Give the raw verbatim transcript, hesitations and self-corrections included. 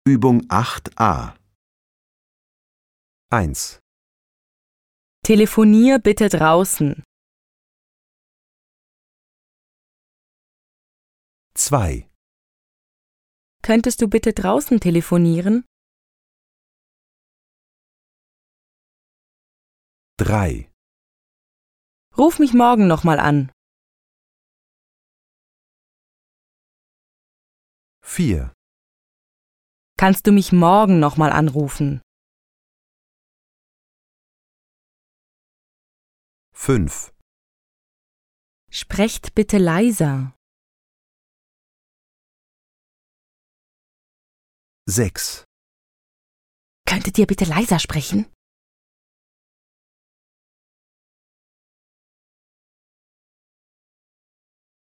Übung acht a. eins. Telefonier bitte draußen. zwei. Könntest du bitte draußen telefonieren? drei. Ruf mich morgen noch mal an. vier. Kannst du mich morgen noch mal anrufen? fünf. Sprecht bitte leiser. sechs. Könntet ihr bitte leiser sprechen?